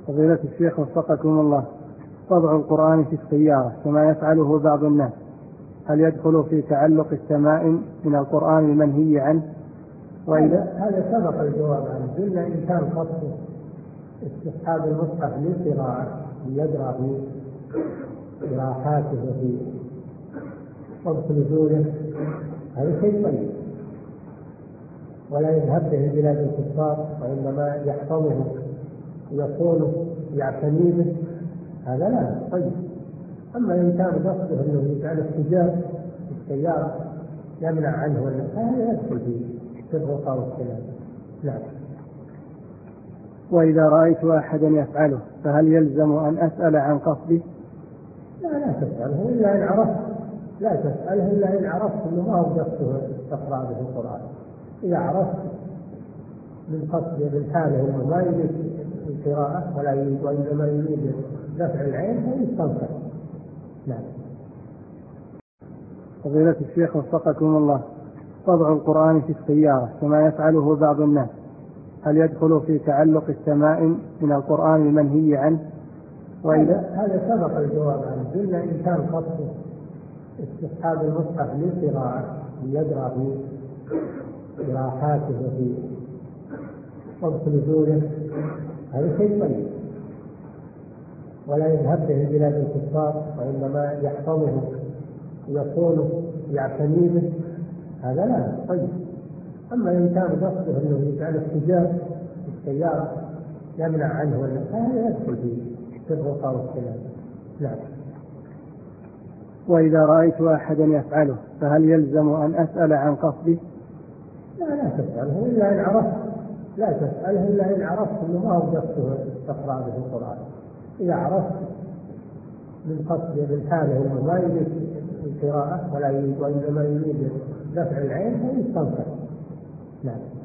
فضيلة الشيخ وفقكم الله، وضع القرآن في السيارة كما يفعله بعض الناس، هل يدخل في تعلق التمائم من القرآن المنهي عنه؟ هذا سبق الجواب عنه. قلنا إن كان قصده استصحاب المصحف للقراءة ليقرأ في جراحاته وفي وقت نزوله، هذا شيء طيب، ولا يذهب به بلاد الكفار، وإنما يحفظه ويصونه ويعتني به، هذا لا طيب. أما إن كان قصده أنه يجعل السجاد في السيارة يمنع عنه، هذا يدخل في الرقى والسلام. نعم. وإذا رأيت أحدا يفعله فهل يلزم أن أسأل عن قصده؟ لا تسأله إلا إن عرفت، لا تسأله إلا إن عرفت أنه ما هو قصده استقراء في القرآن. إذا عرفت من قصده من حاله أنه ما يريد القراءة ولا يريد، وإنما يريد دفع العين، فيستنصح. نعم. فضيلة الشيخ وفقكم الله، وضع القرآن في السيارة كما يفعله بعض الناس، هل يدخل في تعلق التمائم من القرآن المنهي عنه؟ هذا سبق الجواب عنه. قلنا إن كان قصده استصحاب المصحف للقراءة ليقرأ في جراحاته وفي وقت نزوله، هذا شيء طيب، ولا يذهب به بلاد الكفار، وإنما يحفظه ويصونه ويعتني به، هذا لا طيب. أما إن كان قصده أنه يجعل السجاد في السيارة يمنع عنه، هذا يدخل في الرقى والسلام. نعم. وإذا رأيت أحدا يفعله فهل يلزم أن أسأل عن قصده؟ لا تسأله إلا إن عرفت، لا تسأله إلا إن عرفت أنه ما هو قصده استقراء في القرآن. إذا عرفت من قصده من حاله أنه ما يريد القراءة ولا يريد، وإنما يريد دفع العين، فيستنصح. نعم.